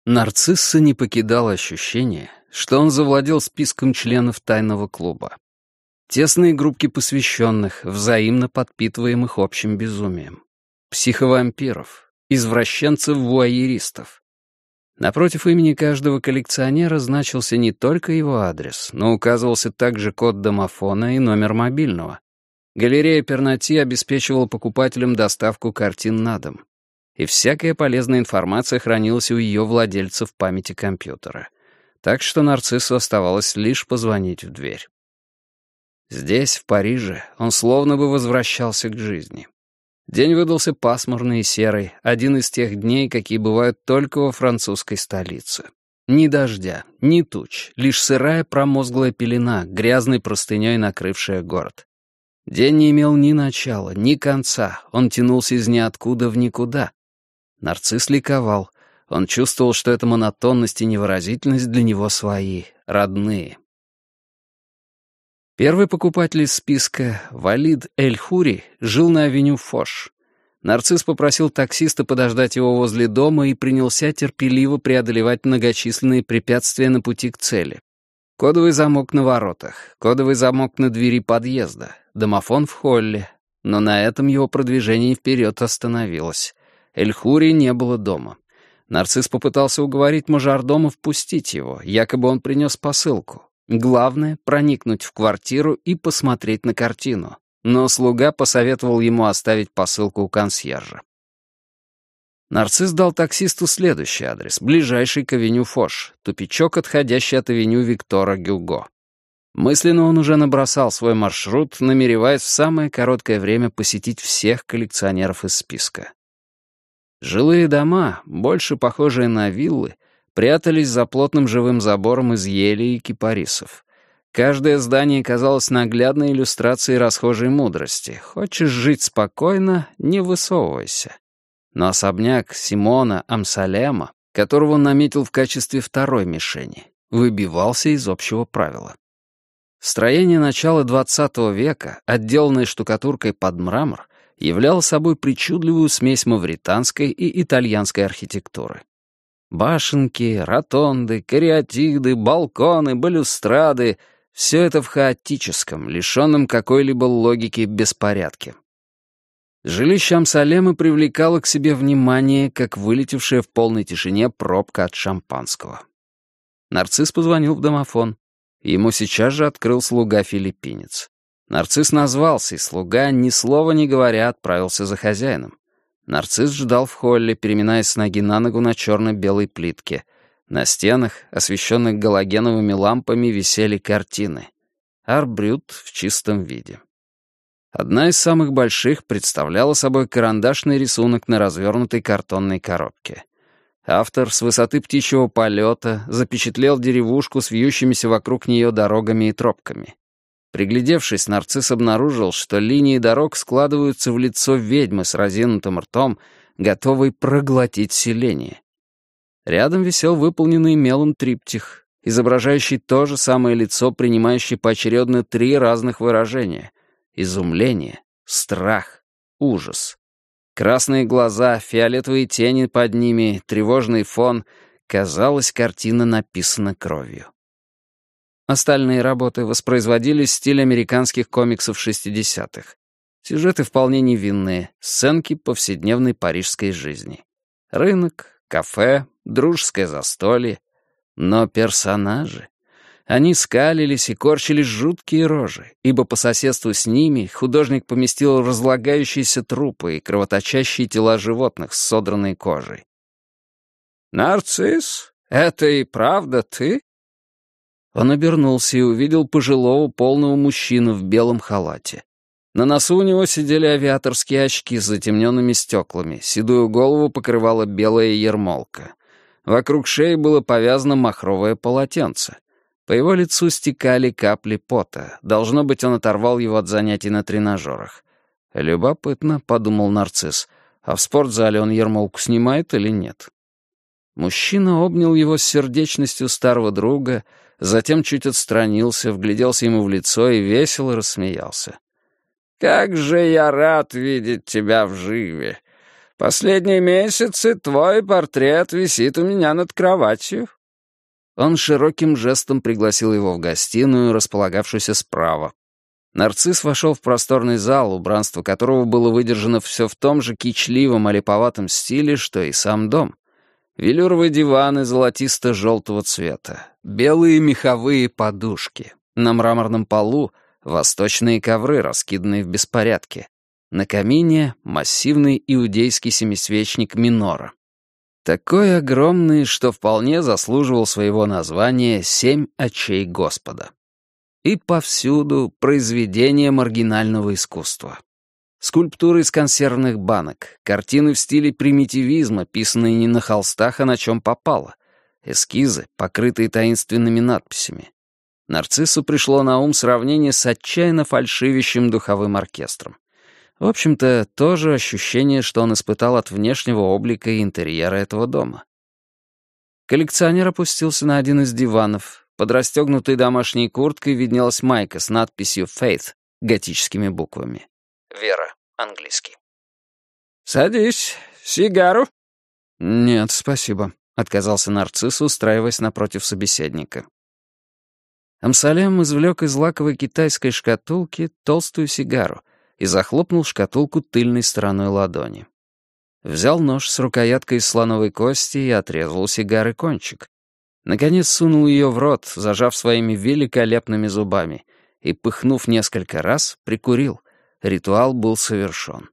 Нарцисса не покидало ощущение, что он завладел списком членов тайного клуба. Тесные группки посвященных, взаимно подпитываемых общим безумием. Психовампиров, извращенцев-вуайеристов. Напротив имени каждого коллекционера значился не только его адрес, но указывался также код домофона и номер мобильного. Галерея Пернати обеспечивала покупателям доставку картин на дом. И всякая полезная информация хранилась у ее владельца в памяти компьютера. Так что нарциссу оставалось лишь позвонить в дверь. Здесь, в Париже, он словно бы возвращался к жизни. День выдался пасмурный и серый, один из тех дней, какие бывают только во французской столице. Ни дождя, ни туч, лишь сырая промозглая пелена, грязной простыней накрывшая город. День не имел ни начала, ни конца, он тянулся из ниоткуда в никуда. Нарцисс ликовал. Он чувствовал, что эта монотонность и невыразительность для него свои, родные. Первый покупатель из списка, Валид Эль-Хури, жил на авеню Фош. Нарцисс попросил таксиста подождать его возле дома и принялся терпеливо преодолевать многочисленные препятствия на пути к цели. Кодовый замок на воротах, кодовый замок на двери подъезда, домофон в холле. Но на этом его продвижение вперед остановилось. Эль-Хури не было дома. Нарцисс попытался уговорить мажордома впустить его, якобы он принес посылку. Главное — проникнуть в квартиру и посмотреть на картину. Но слуга посоветовал ему оставить посылку у консьержа. Нарцисс дал таксисту следующий адрес, ближайший к авеню Фош, тупичок, отходящий от авеню Виктора Гюго. Мысленно он уже набросал свой маршрут, намереваясь в самое короткое время посетить всех коллекционеров из списка. Жилые дома, больше похожие на виллы, прятались за плотным живым забором из ели и кипарисов. Каждое здание казалось наглядной иллюстрацией расхожей мудрости. Хочешь жить спокойно — не высовывайся. Но особняк Симона Амсалема, которого он наметил в качестве второй мишени, выбивался из общего правила. Строение начала XX века, отделанное штукатуркой под мрамор, являло собой причудливую смесь мавританской и итальянской архитектуры. Башенки, ротонды, кариатиды, балконы, балюстрады — все это в хаотическом, лишенном какой-либо логики беспорядке. Жилище Амсалема привлекало к себе внимание, как вылетевшая в полной тишине пробка от шампанского. Нарцисс позвонил в домофон. Ему сейчас же открыл слуга-филиппинец. Нарцисс назвался, и слуга, ни слова не говоря, отправился за хозяином. Нарцисс ждал в холле, переминаясь с ноги на ногу на черно-белой плитке. На стенах, освещенных галогеновыми лампами, висели картины. Арбрют в чистом виде. Одна из самых больших представляла собой карандашный рисунок на развернутой картонной коробке. Автор с высоты птичьего полета запечатлел деревушку с вьющимися вокруг нее дорогами и тропками. Приглядевшись, Нарцисс обнаружил, что линии дорог складываются в лицо ведьмы с разинутым ртом, готовой проглотить селение. Рядом висел выполненный мелом триптих, изображающий то же самое лицо, принимающее поочередно 3 разных выражения — изумление, страх, ужас. Красные глаза, фиолетовые тени под ними, тревожный фон. Казалось, картина написана кровью. Остальные работы воспроизводились в стиле американских комиксов 60-х. Сюжеты вполне невинные, сценки повседневной парижской жизни. Рынок, кафе, дружеское застолье. Но персонажи... Они скалились и корчились жуткие рожи, ибо по соседству с ними художник поместил разлагающиеся трупы и кровоточащие тела животных с содранной кожей. «Нарцисс, это и правда ты?» Он обернулся и увидел пожилого полного мужчину в белом халате. На носу у него сидели авиаторские очки с затемненными стеклами, седую голову покрывала белая ермолка. Вокруг шеи было повязано махровое полотенце. По его лицу стекали капли пота. Должно быть, он оторвал его от занятий на тренажерах. «Любопытно», — подумал Нарцисс, «а в спортзале он ермолку снимает или нет?» Мужчина обнял его с сердечностью старого друга, затем чуть отстранился, вгляделся ему в лицо и весело рассмеялся. «Как же я рад видеть тебя в живе! Последние месяцы твой портрет висит у меня над кроватью». Он широким жестом пригласил его в гостиную, располагавшуюся справа. Нарцисс вошел в просторный зал, убранство которого было выдержано все в том же кичливом, олиповатом стиле, что и сам дом. Велюровые диваны золотисто-желтого цвета, белые меховые подушки. На мраморном полу восточные ковры, раскиданные в беспорядке. На камине массивный иудейский семисвечник минора. Такой огромный, что вполне заслуживал своего названия «Семь очей Господа». И повсюду произведения маргинального искусства. Скульптуры из консервных банок, картины в стиле примитивизма, писанные не на холстах, а на чем попало, эскизы, покрытые таинственными надписями. Нарциссу пришло на ум сравнение с отчаянно фальшивящим духовым оркестром. В общем-то, то же ощущение, что он испытал от внешнего облика и интерьера этого дома. Коллекционер опустился на один из диванов. Под расстегнутой домашней курткой виднелась майка с надписью «Faith» готическими буквами. «Вера», английский. «Садись. Сигару?» «Нет, спасибо», — отказался нарцисс, устраиваясь напротив собеседника. Амсалем извлек из лаковой китайской шкатулки толстую сигару и захлопнул шкатулку тыльной стороной ладони. Взял нож с рукояткой из слоновой кости и отрезал у сигары кончик. Наконец сунул ее в рот, зажав своими великолепными зубами, и, пыхнув несколько раз, прикурил. Ритуал был совершен.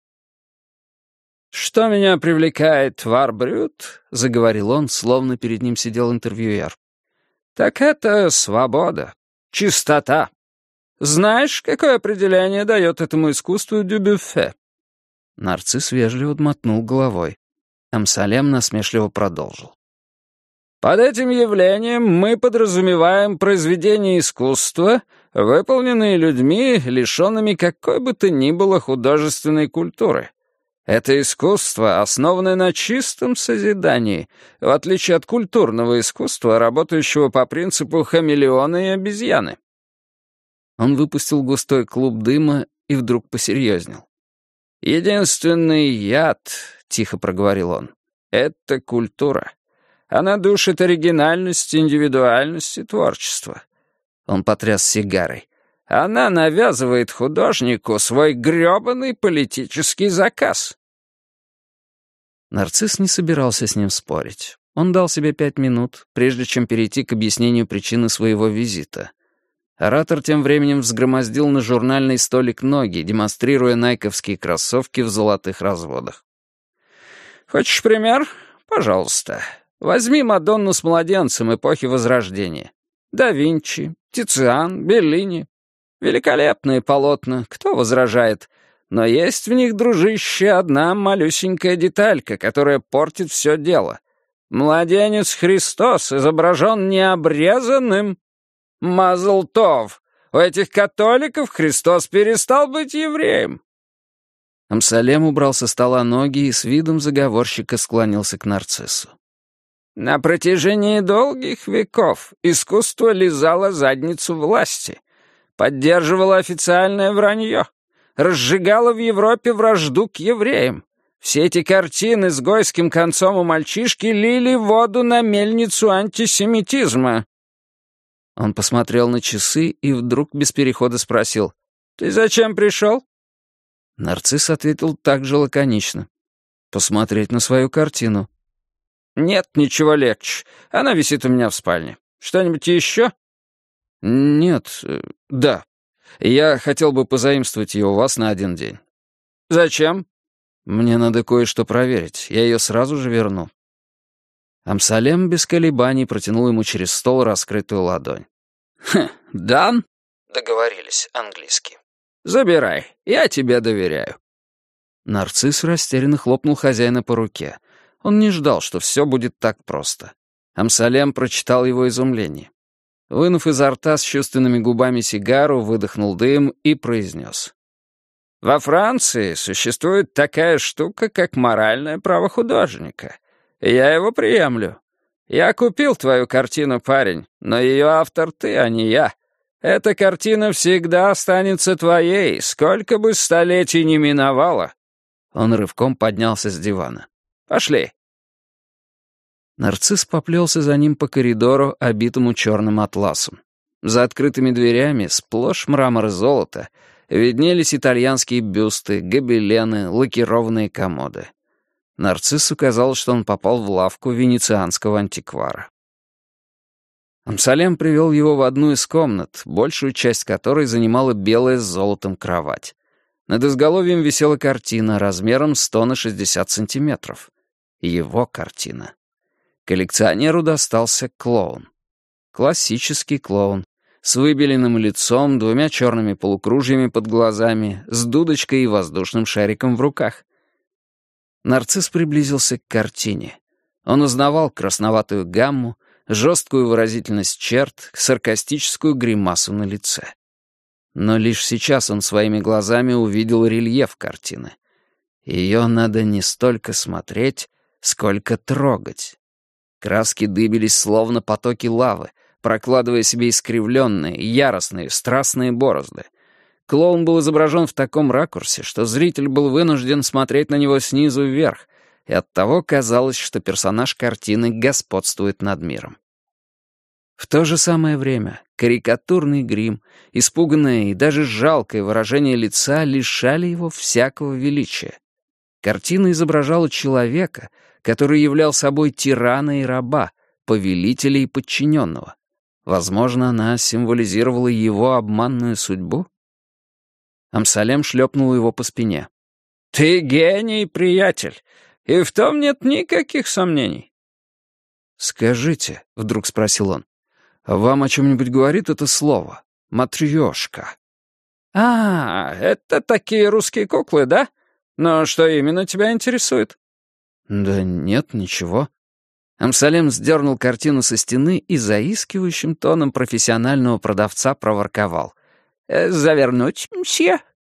«Что меня привлекает в Арбрют?» — заговорил он, словно перед ним сидел интервьюер. «Так это свобода, чистота. Знаешь, какое определение дает этому искусству Дюбюффе?» Нарцисс вежливо мотнул головой. Амсалем насмешливо продолжил. «Под этим явлением мы подразумеваем произведения искусства, выполненные людьми, лишенными какой бы то ни было художественной культуры. Это искусство, основанное на чистом созидании, в отличие от культурного искусства, работающего по принципу хамелеона и обезьяны». Он выпустил густой клуб дыма и вдруг посерьезнел. «Единственный яд, — тихо проговорил он, — это культура. Она душит оригинальность, индивидуальность и творчество». Он потряс сигарой. «Она навязывает художнику свой грёбаный политический заказ». Нарцисс не собирался с ним спорить. Он дал себе 5 минут, прежде чем перейти к объяснению причины своего визита. Оратор тем временем взгромоздил на журнальный столик ноги, демонстрируя найковские кроссовки в золотых разводах. «Хочешь пример? Пожалуйста. Возьми Мадонну с младенцем эпохи Возрождения. Да Винчи, Тициан, Беллини. Великолепные полотна, кто возражает? Но есть в них, дружище, одна малюсенькая деталька, которая портит все дело. Младенец Христос изображен необрезанным. Мазл тов. У этих католиков Христос перестал быть евреем». Амсалем убрал со стола ноги и с видом заговорщика склонился к нарциссу. «На протяжении долгих веков искусство лизало задницу власти, поддерживало официальное вранье, разжигало в Европе вражду к евреям. Все эти картины с гойским концом у мальчишки лили воду на мельницу антисемитизма». Он посмотрел на часы и вдруг без перехода спросил: «Ты зачем пришел?» Нарцисс ответил так же лаконично: «Посмотреть на свою картину». «Нет ничего легче. Она висит у меня в спальне. Что-нибудь еще?» «Нет, да. Я хотел бы позаимствовать ее у вас на 1 день». «Зачем?» «Мне надо кое-что проверить. Я ее сразу же верну». Амсалем без колебаний протянул ему через стол раскрытую ладонь. «Дан?» Договорились, английский. «Забирай. Я тебе доверяю». Нарцисс растерянно хлопнул хозяина по руке. Он не ждал, что все будет так просто. Амсалем прочитал его изумление. Вынув изо рта с чувственными губами сигару, выдохнул дым и произнес: «Во Франции существует такая штука, как моральное право художника. Я его приемлю. Я купил твою картину, парень, но ее автор ты, а не я. Эта картина всегда останется твоей, сколько бы столетий ни миновало. Он рывком поднялся с дивана. «Пошли». Нарцисс поплелся за ним по коридору, обитому черным атласом. За открытыми дверями, сплошь мрамор и золото, виднелись итальянские бюсты, гобелены, лакированные комоды. Нарциссу казалось, что он попал в лавку венецианского антиквара. Амсалем привел его в одну из комнат, большую часть которой занимала белая с золотом кровать. Над изголовьем висела картина размером 100 на 60 сантиметров. Его картина. Коллекционеру достался клоун. Классический клоун. С выбеленным лицом, 2 черными полукружьями под глазами, с дудочкой и воздушным шариком в руках. Нарцисс приблизился к картине. Он узнавал красноватую гамму, жесткую выразительность черт, саркастическую гримасу на лице. Но лишь сейчас он своими глазами увидел рельеф картины. Ее надо не столько смотреть, сколько трогать. Краски дыбились словно потоки лавы, прокладывая себе искривленные, яростные, страстные борозды. Клоун был изображен в таком ракурсе, что зритель был вынужден смотреть на него снизу вверх, и оттого казалось, что персонаж картины господствует над миром. В то же самое время карикатурный грим, испуганное и даже жалкое выражение лица лишали его всякого величия. Картина изображала человека, который являл собой тирана и раба, повелителя и подчиненного. Возможно, она символизировала его обманную судьбу? Амсалем шлепнул его по спине. «Ты гений, приятель, и в том нет никаких сомнений». «Скажите», — вдруг спросил он, — «вам о чем-нибудь говорит это слово? Матрьёшка». Это такие русские куклы, да? Но что именно тебя интересует?» «Да нет, ничего». Амсалем сдернул картину со стены и заискивающим тоном профессионального продавца проворковал. «Завернуть, мсье?»